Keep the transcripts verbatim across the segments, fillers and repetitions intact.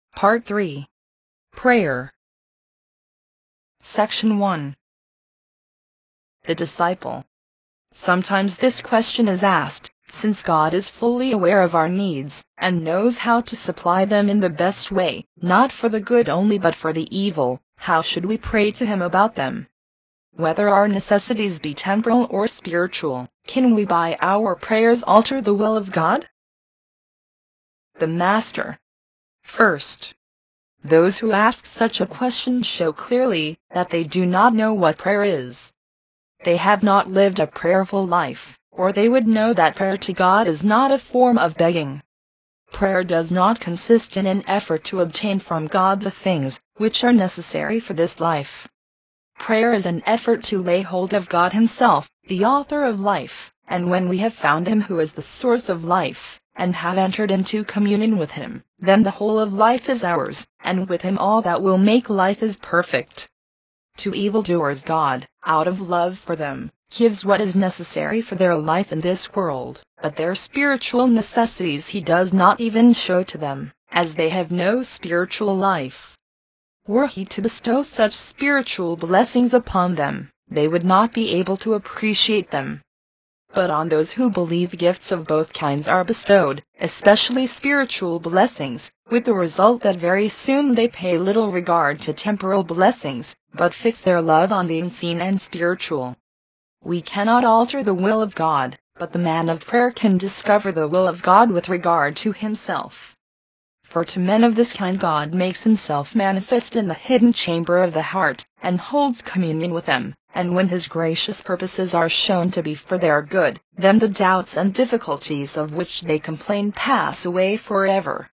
Part three. Prayer. Section one. The disciple. Sometimes this question is asked, since God is fully aware of our needs, and knows how to supply them in the best way, not for the good only but for the evil, how should we pray to Him about them? Whether our necessities be temporal or spiritual, can we by our prayers alter the will of God? The Master. First, those who ask such a question show clearly that they do not know what prayer is. They have not lived a prayerful life, or they would know that prayer to God is not a form of begging. Prayer does not consist in an effort to obtain from God the things which are necessary for this life. Prayer is an effort to lay hold of God Himself, the author of life, and when we have found Him who is the source of life, and have entered into communion with Him, then the whole of life is ours, and with Him all that will make life is perfect. To evildoers God, out of love for them, gives what is necessary for their life in this world, but their spiritual necessities He does not even show to them, as they have no spiritual life. Were He to bestow such spiritual blessings upon them, they would not be able to appreciate them. But on those who believe gifts of both kinds are bestowed, especially spiritual blessings, with the result that very soon they pay little regard to temporal blessings, but fix their love on the unseen and spiritual. We cannot alter the will of God, but the man of prayer can discover the will of God with regard to himself. For to men of this kind God makes Himself manifest in the hidden chamber of the heart, and holds communion with them, and when His gracious purposes are shown to be for their good, then the doubts and difficulties of which they complain pass away forever.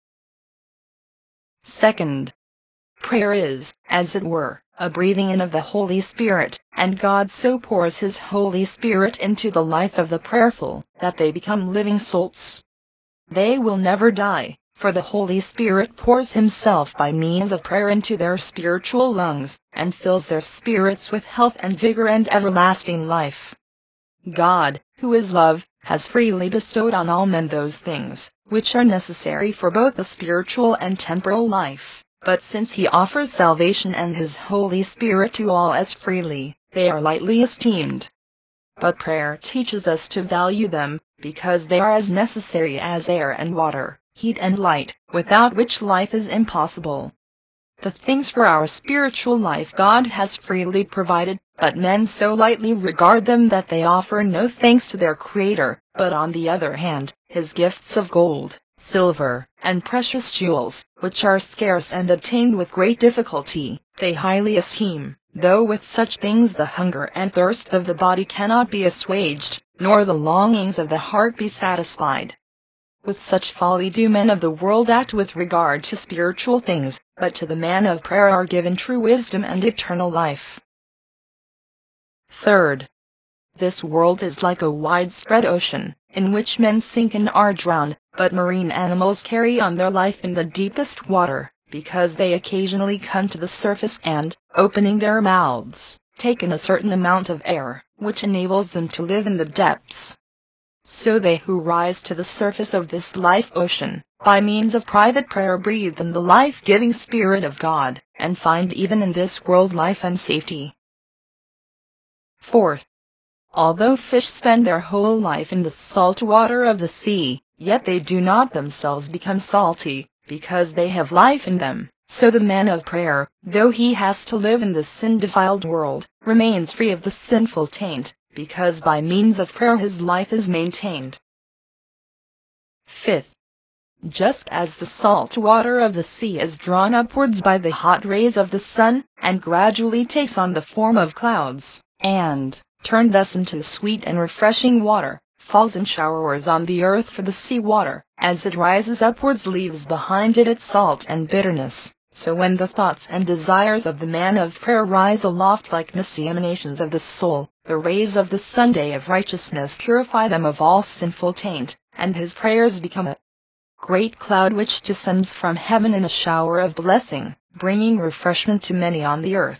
Second, prayer is, as it were, a breathing in of the Holy Spirit, and God so pours His Holy Spirit into the life of the prayerful, that they become living souls. They will never die, for the Holy Spirit pours Himself by means of prayer into their spiritual lungs, and fills their spirits with health and vigor and everlasting life. God, who is love, has freely bestowed on all men those things which are necessary for both the spiritual and temporal life, but since He offers salvation and His Holy Spirit to all as freely, they are lightly esteemed. But prayer teaches us to value them, because they are as necessary as air and water, heat and light, without which life is impossible. The things for our spiritual life God has freely provided, but men so lightly regard them that they offer no thanks to their Creator, but on the other hand, His gifts of gold, silver, and precious jewels, which are scarce and obtained with great difficulty, they highly esteem, though with such things the hunger and thirst of the body cannot be assuaged, nor the longings of the heart be satisfied. With such folly do men of the world act with regard to spiritual things, but to the man of prayer are given true wisdom and eternal life. Third, this world is like a widespread ocean, in which men sink and are drowned, but marine animals carry on their life in the deepest water, because they occasionally come to the surface and, opening their mouths, take in a certain amount of air, which enables them to live in the depths. So they who rise to the surface of this life ocean, by means of private prayer breathe in the life-giving Spirit of God, and find even in this world life and safety. Fourth, although fish spend their whole life in the salt water of the sea, yet they do not themselves become salty, because they have life in them. So the man of prayer, though he has to live in this sin-defiled world, remains free of the sinful taint, because by means of prayer his life is maintained. Fifth, just as the salt water of the sea is drawn upwards by the hot rays of the sun, and gradually takes on the form of clouds, and, turned thus into sweet and refreshing water, falls in showers on the earth for the sea water, as it rises upwards leaves behind it its salt and bitterness, so when the thoughts and desires of the man of prayer rise aloft like misty emanations of the soul, the rays of the sunday of righteousness purify them of all sinful taint, and his prayers become a great cloud which descends from heaven in a shower of blessing, bringing refreshment to many on the earth.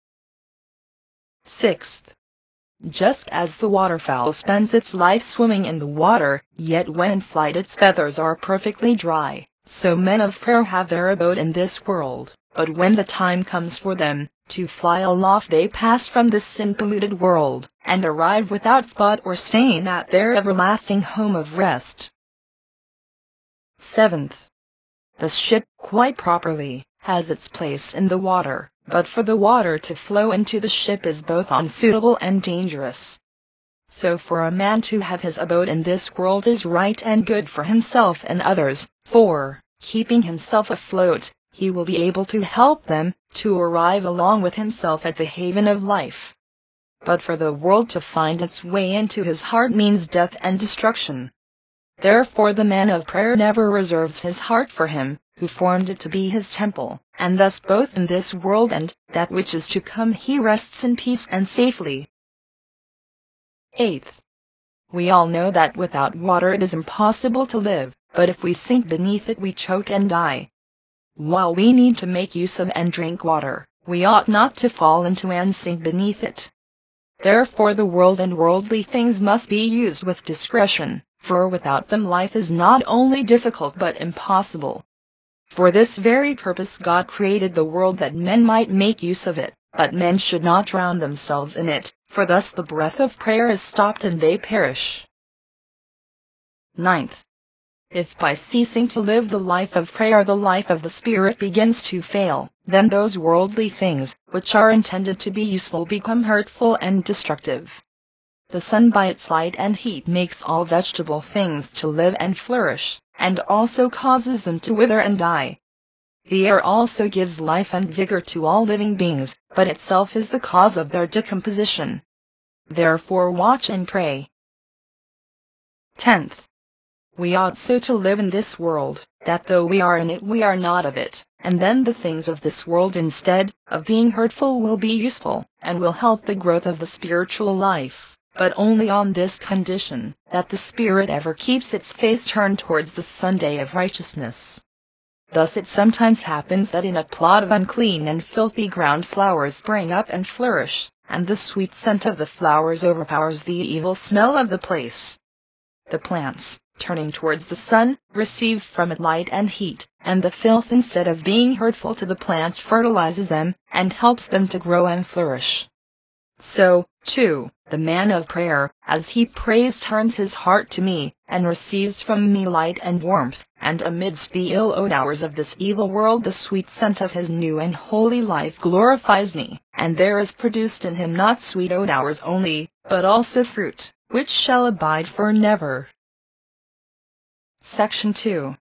Sixth, just as the waterfowl spends its life swimming in the water, yet when in flight its feathers are perfectly dry, So men of prayer have their abode in this world, but when the time comes for them to fly aloft, they pass from this sin-polluted world, and arrive without spot or stain at their everlasting home of rest. Seventh. The ship, quite properly, has its place in the water, but for the water to flow into the ship is both unsuitable and dangerous. So for a man to have his abode in this world is right and good for himself and others, for, keeping himself afloat, he will be able to help them to arrive along with himself at the haven of life. But for the world to find its way into his heart means death and destruction. Therefore the man of prayer never reserves his heart for him who formed it to be his temple, and thus both in this world and that which is to come he rests in peace and safely. Eighth. We all know that without water it is impossible to live, but if we sink beneath it we choke and die. While we need to make use of and drink water, we ought not to fall into and sink beneath it. Therefore the world and worldly things must be used with discretion, for without them life is not only difficult but impossible. For this very purpose God created the world, that men might make use of it, but men should not drown themselves in it, for thus the breath of prayer is stopped and they perish. Ninth. If by ceasing to live the life of prayer the life of the Spirit begins to fail, then those worldly things, which are intended to be useful, become hurtful and destructive. The sun by its light and heat makes all vegetable things to live and flourish, and also causes them to wither and die. The air also gives life and vigor to all living beings, but itself is the cause of their decomposition. Therefore watch and pray. Tenth. We ought so to live in this world, that though we are in it we are not of it, and then the things of this world instead of being hurtful will be useful, and will help the growth of the spiritual life, but only on this condition, that the spirit ever keeps its face turned towards the Sunday of righteousness. Thus it sometimes happens that in a plot of unclean and filthy ground flowers spring up and flourish, and the sweet scent of the flowers overpowers the evil smell of the place. The plants, turning towards the sun, receive from it light and heat, and the filth, instead of being hurtful to the plants, fertilizes them, and helps them to grow and flourish. So, too, the man of prayer, as he prays, turns his heart to me, and receives from me light and warmth, and amidst the ill odours of this evil world the sweet scent of his new and holy life glorifies me, and there is produced in him not sweet odours only, but also fruit, which shall abide for never. Section two.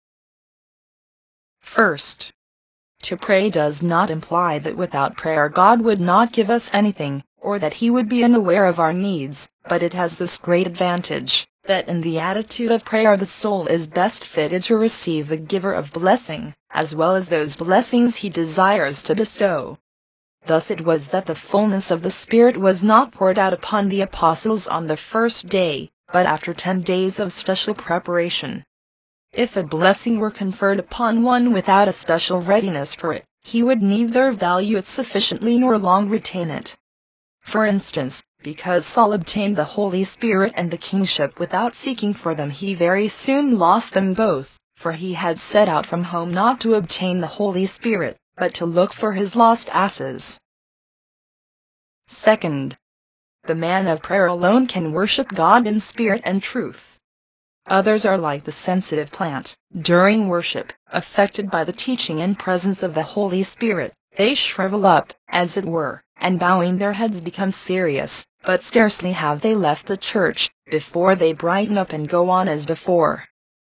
First. To pray does not imply that without prayer God would not give us anything, or that He would be unaware of our needs, but it has this great advantage, that in the attitude of prayer the soul is best fitted to receive the Giver of blessing, as well as those blessings He desires to bestow. Thus it was that the fullness of the Spirit was not poured out upon the apostles on the first day, but after ten days of special preparation. If a blessing were conferred upon one without a special readiness for it, he would neither value it sufficiently nor long retain it. For instance, because Saul obtained the Holy Spirit and the kingship without seeking for them, he very soon lost them both, for he had set out from home not to obtain the Holy Spirit, but to look for his lost asses. Second. The man of prayer alone can worship God in spirit and truth. Others are like the sensitive plant. During worship, affected by the teaching and presence of the Holy Spirit, they shrivel up, as it were, and bowing their heads become serious, but scarcely have they left the church, before they brighten up and go on as before.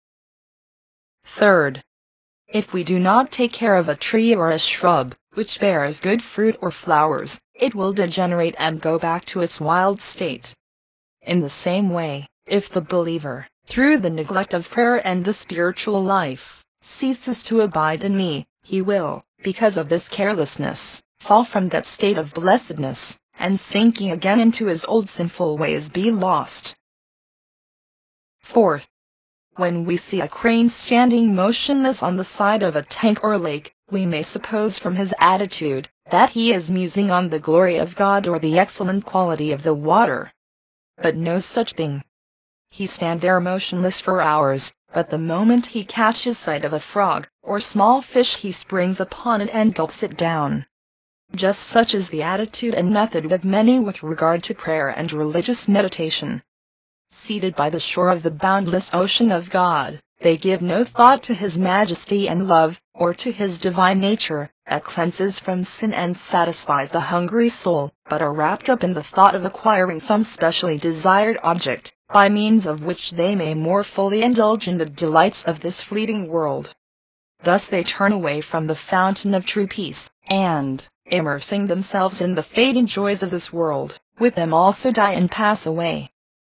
Third. If we do not take care of a tree or a shrub, which bears good fruit or flowers, it will degenerate and go back to its wild state. In the same way, if the believer, through the neglect of prayer and the spiritual life, ceases to abide in me, he will, because of this carelessness, fall from that state of blessedness, and sinking again into his old sinful ways be lost. Fourth. When we see a crane standing motionless on the side of a tank or lake, we may suppose from his attitude that he is musing on the glory of God or the excellent quality of the water. But no such thing. He stands there motionless for hours, but the moment he catches sight of a frog or small fish he springs upon it and gulps it down. Just such is the attitude and method of many with regard to prayer and religious meditation. Seated by the shore of the boundless ocean of God, they give no thought to His majesty and love, or to His divine nature, that cleanses from sin and satisfies the hungry soul, but are wrapped up in the thought of acquiring some specially desired object, by means of which they may more fully indulge in the delights of this fleeting world. Thus they turn away from the fountain of true peace, and, immersing themselves in the fading joys of this world, with them also die and pass away.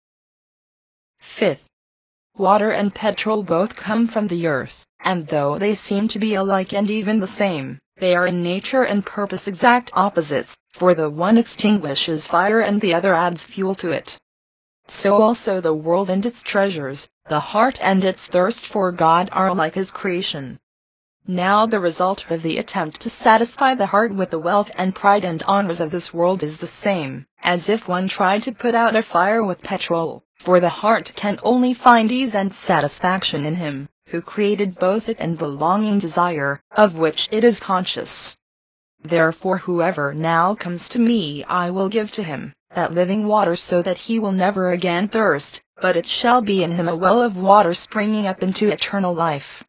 Fifth, water and petrol both come from the earth, and though they seem to be alike and even the same, they are in nature and purpose exact opposites, for the one extinguishes fire and the other adds fuel to it. So also the world and its treasures, the heart and its thirst for God are alike as creation. Now the result of the attempt to satisfy the heart with the wealth and pride and honors of this world is the same, as if one tried to put out a fire with petrol, for the heart can only find ease and satisfaction in Him, who created both it and the longing desire, of which it is conscious. Therefore whoever now comes to me I will give to him that living water so that he will never again thirst, but it shall be in him a well of water springing up into eternal life.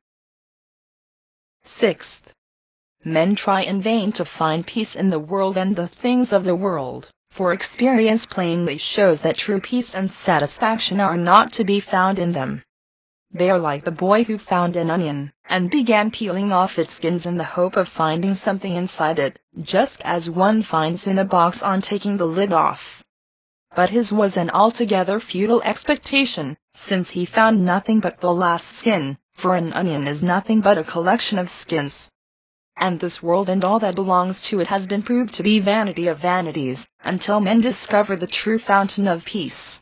Sixth, men try in vain to find peace in the world and the things of the world, for experience plainly shows that true peace and satisfaction are not to be found in them. They are like the boy who found an onion, and began peeling off its skins in the hope of finding something inside it, just as one finds in a box on taking the lid off. But his was an altogether futile expectation, since he found nothing but the last skin, for an onion is nothing but a collection of skins. And this world and all that belongs to it has been proved to be vanity of vanities, until men discover the true fountain of peace.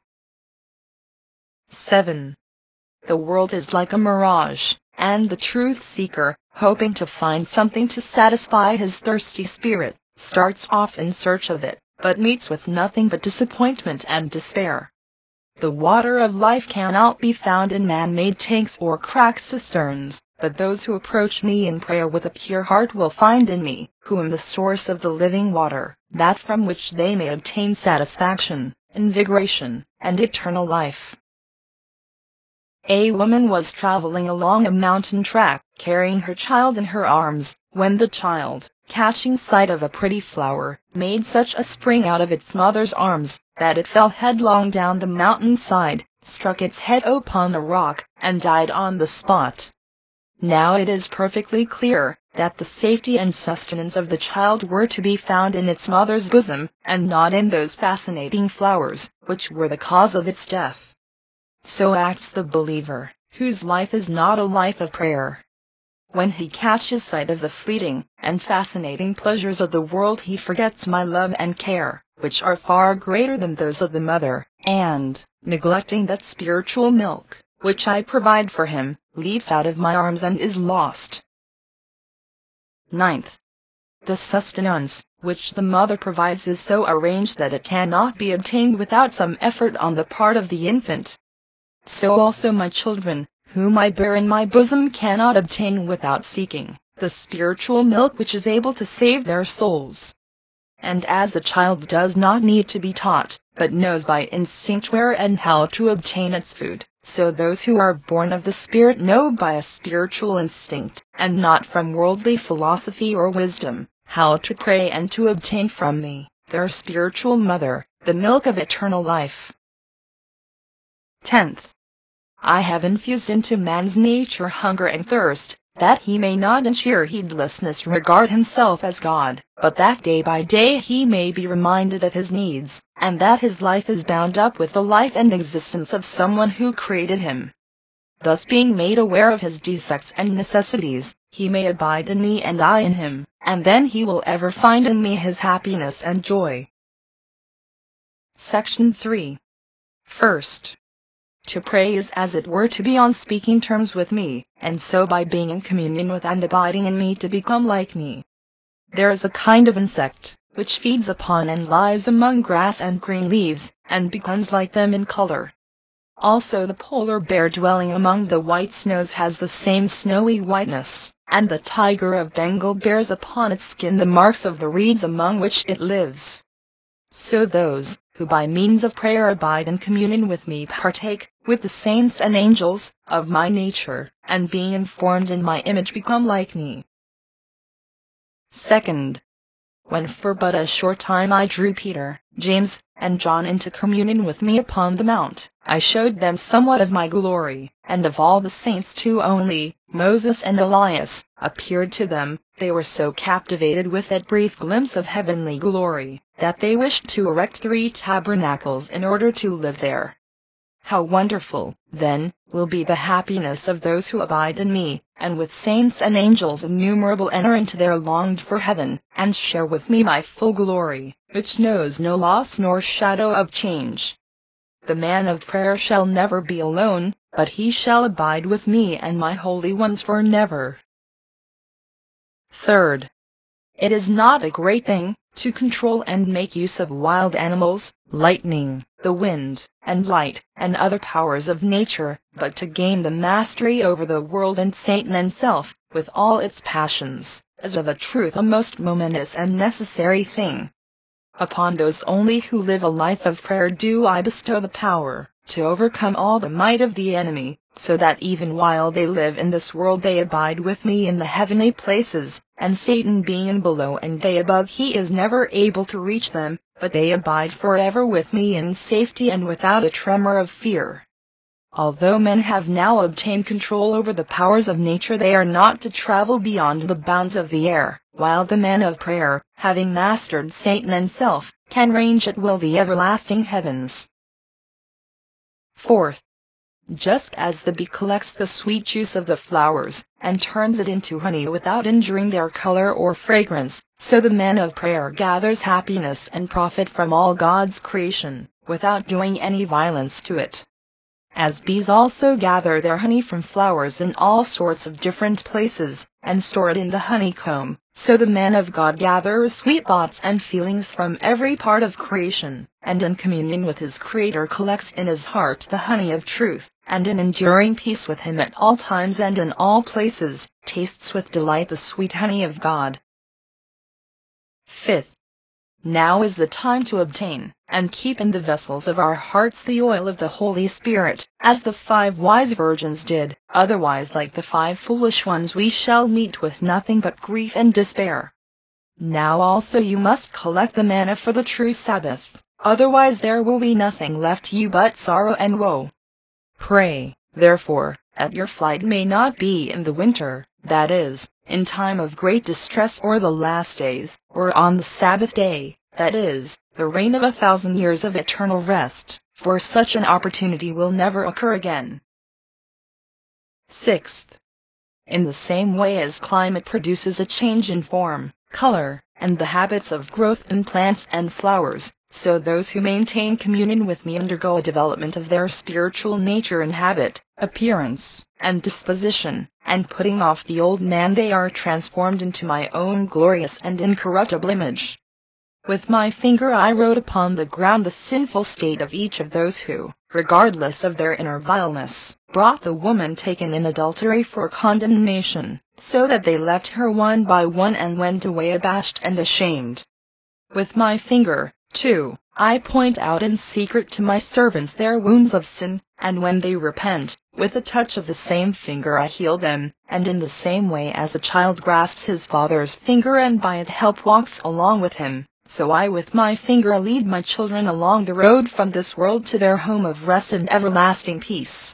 Seven. The world is like a mirage, and the truth-seeker, hoping to find something to satisfy his thirsty spirit, starts off in search of it, but meets with nothing but disappointment and despair. The water of life cannot be found in man-made tanks or cracked cisterns, but those who approach me in prayer with a pure heart will find in me, who am the source of the living water, that from which they may obtain satisfaction, invigoration, and eternal life. A woman was traveling along a mountain track, carrying her child in her arms, when the child, catching sight of a pretty flower, made such a spring out of its mother's arms, that it fell headlong down the mountain side, struck its head upon the rock, and died on the spot. Now it is perfectly clear that the safety and sustenance of the child were to be found in its mother's bosom, and not in those fascinating flowers, which were the cause of its death. So acts the believer, whose life is not a life of prayer. When he catches sight of the fleeting and fascinating pleasures of the world, he forgets my love and care, which are far greater than those of the mother, and, neglecting that spiritual milk, which I provide for him, leaps out of my arms and is lost. Ninth. The sustenance which the mother provides is so arranged that it cannot be obtained without some effort on the part of the infant. So also my children, whom I bear in my bosom, cannot obtain without seeking the spiritual milk which is able to save their souls. And as the child does not need to be taught, but knows by instinct where and how to obtain its food, so those who are born of the Spirit know by a spiritual instinct, and not from worldly philosophy or wisdom, how to pray and to obtain from me, their spiritual mother, the milk of eternal life. Tenth. I have infused into man's nature hunger and thirst, that he may not in sheer heedlessness regard himself as God, but that day by day he may be reminded of his needs, and that his life is bound up with the life and existence of someone who created him. Thus being made aware of his defects and necessities, he may abide in me and I in him, and then he will ever find in me his happiness and joy. Section three. First. To pray is as it were to be on speaking terms with me, and so by being in communion with and abiding in me to become like me. There is a kind of insect, which feeds upon and lives among grass and green leaves, and becomes like them in color. Also the polar bear dwelling among the white snows has the same snowy whiteness, and the tiger of Bengal bears upon its skin the marks of the reeds among which it lives. So those who by means of prayer abide in communion with me partake, with the saints and angels, of my nature, and being informed in my image become like me. Second, when for but a short time I drew Peter, James, and John into communion with me upon the mount, I showed them somewhat of my glory, and of all the saints two only, Moses and Elias, appeared to them. They were so captivated with that brief glimpse of heavenly glory, that they wished to erect three tabernacles in order to live there. How wonderful, then, will be the happiness of those who abide in me, and with saints and angels innumerable enter into their longed-for heaven, and share with me my full glory, which knows no loss nor shadow of change. The man of prayer shall never be alone, but he shall abide with me and my holy ones for never. Third, it is not a great thing to control and make use of wild animals, lightning, the wind, and light, and other powers of nature, but to gain the mastery over the world and Satan and self, with all its passions, is of a truth a most momentous and necessary thing. Upon those only who live a life of prayer do I bestow the power to overcome all the might of the enemy, so that even while they live in this world they abide with me in the heavenly places, and Satan being below and they above, he is never able to reach them, but they abide forever with me in safety and without a tremor of fear. Although men have now obtained control over the powers of nature, they are not to travel beyond the bounds of the air, while the man of prayer, having mastered Satan and self, can range at will the everlasting heavens. Fourth, just as the bee collects the sweet juice of the flowers, and turns it into honey without injuring their color or fragrance, so the man of prayer gathers happiness and profit from all God's creation, without doing any violence to it. As bees also gather their honey from flowers in all sorts of different places, and store it in the honeycomb, so the man of God gathers sweet thoughts and feelings from every part of creation, and in communion with his Creator collects in his heart the honey of truth, and in enduring peace with him at all times and in all places, tastes with delight the sweet honey of God. Fifth, now is the time to obtain, and keep in the vessels of our hearts the oil of the Holy Spirit, as the five wise virgins did, otherwise like the five foolish ones we shall meet with nothing but grief and despair. Now also you must collect the manna for the true Sabbath, otherwise there will be nothing left you but sorrow and woe. Pray, therefore, that your flight may not be in the winter, that is, in time of great distress or the last days, or on the Sabbath day, that is, the reign of a thousand years of eternal rest, for such an opportunity will never occur again. Sixth, in the same way as climate produces a change in form, color, and the habits of growth in plants and flowers, so those who maintain communion with me undergo a development of their spiritual nature in habit, appearance, and disposition, and putting off the old man they are transformed into my own glorious and incorruptible image. With my finger I wrote upon the ground the sinful state of each of those who, regardless of their inner vileness, brought the woman taken in adultery for condemnation, so that they left her one by one and went away abashed and ashamed. With my finger, too, I point out in secret to my servants their wounds of sin, and when they repent, with a touch of the same finger I heal them, and in the same way as a child grasps his father's finger and by its help walks along with him, so I with my finger lead my children along the road from this world to their home of rest and everlasting peace.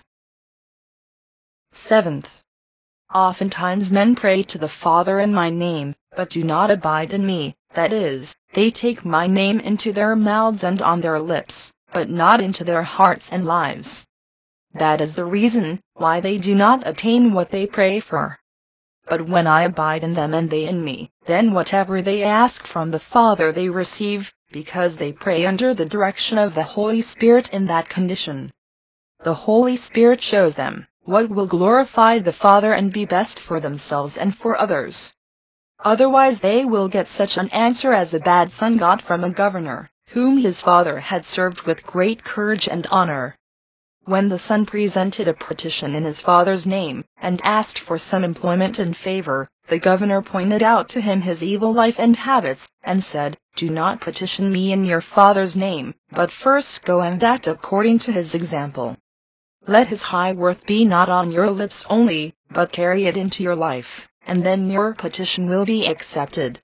Seventh, oftentimes men pray to the Father in my name, but do not abide in me, that is, they take my name into their mouths and on their lips, but not into their hearts and lives. That is the reason why they do not attain what they pray for. But when I abide in them and they in me, then whatever they ask from the Father they receive, because they pray under the direction of the Holy Spirit in that condition. The Holy Spirit shows them what will glorify the Father and be best for themselves and for others. Otherwise they will get such an answer as a bad son got from a governor, whom his father had served with great courage and honor. When the son presented a petition in his father's name, and asked for some employment and favor, the governor pointed out to him his evil life and habits, and said, "Do not petition me in your father's name, but first go and act according to his example. Let his high worth be not on your lips only, but carry it into your life, and then your petition will be accepted."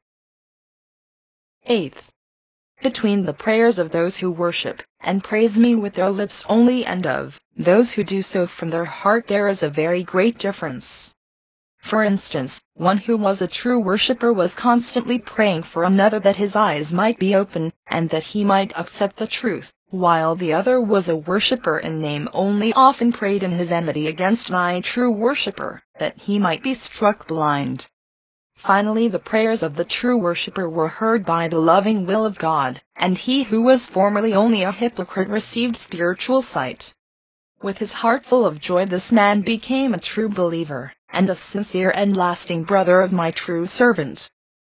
Eighth. Between the prayers of those who worship and praise me with their lips only and of those who do so from their heart there is a very great difference. For instance, one who was a true worshipper was constantly praying for another that his eyes might be open, and that he might accept the truth, while the other was a worshipper in name only, often prayed in his enmity against my true worshipper, that he might be struck blind. Finally, the prayers of the true worshipper were heard by the loving will of God, and he who was formerly only a hypocrite received spiritual sight. With his heart full of joy this man became a true believer, and a sincere and lasting brother of my true servant.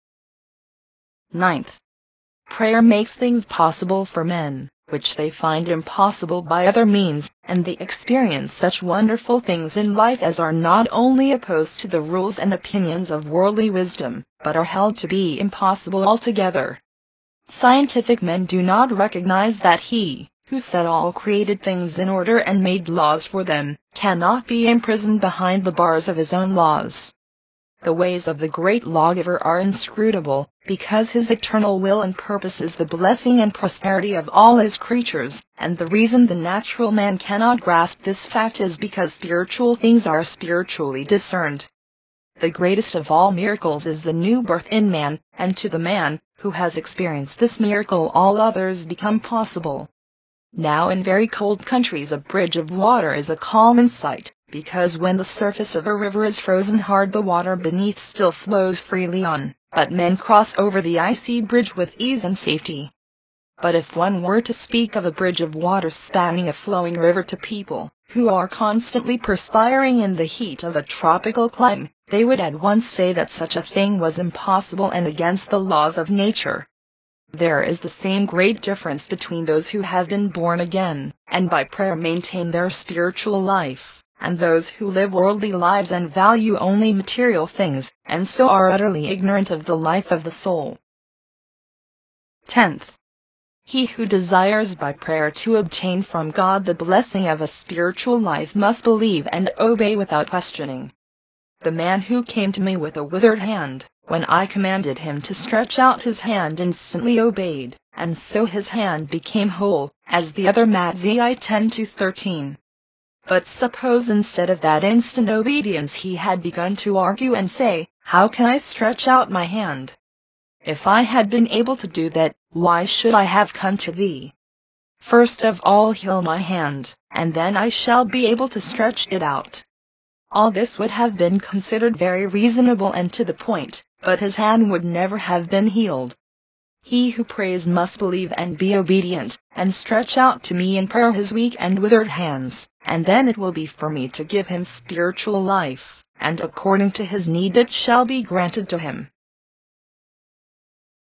Ninth. Prayer makes things possible for men, which they find impossible by other means, and they experience such wonderful things in life as are not only opposed to the rules and opinions of worldly wisdom, but are held to be impossible altogether. Scientific men do not recognize that He, who set all created things in order and made laws for them, cannot be imprisoned behind the bars of His own laws. The ways of the great lawgiver are inscrutable, because His eternal will and purpose is the blessing and prosperity of all His creatures, and the reason the natural man cannot grasp this fact is because spiritual things are spiritually discerned. The greatest of all miracles is the new birth in man, and to the man who has experienced this miracle all others become possible. Now in very cold countries a bridge of water is a common sight, because when the surface of a river is frozen hard the water beneath still flows freely on, but men cross over the icy bridge with ease and safety. But if one were to speak of a bridge of water spanning a flowing river to people who are constantly perspiring in the heat of a tropical climate, they would at once say that such a thing was impossible and against the laws of nature. There is the same great difference between those who have been born again, and by prayer maintain their spiritual life, and those who live worldly lives and value only material things, and so are utterly ignorant of the life of the soul. Tenth. He who desires by prayer to obtain from God the blessing of a spiritual life must believe and obey without questioning. The man who came to me with a withered hand, when I commanded him to stretch out his hand, instantly obeyed, and so his hand became whole, as the other Matthew ten to thirteen. But suppose instead of that instant obedience he had begun to argue and say, "How can I stretch out my hand? If I had been able to do that, why should I have come to thee? First of all heal my hand, and then I shall be able to stretch it out." All this would have been considered very reasonable and to the point, but his hand would never have been healed. He who prays must believe and be obedient, and stretch out to me in prayer his weak and withered hands, and then it will be for me to give him spiritual life, and according to his need it shall be granted to him.